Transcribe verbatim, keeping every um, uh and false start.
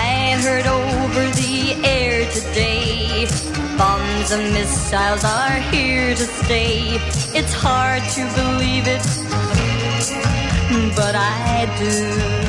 I heard over the air today, bombs and missiles are here to stay. It's hard to believe it, but I do.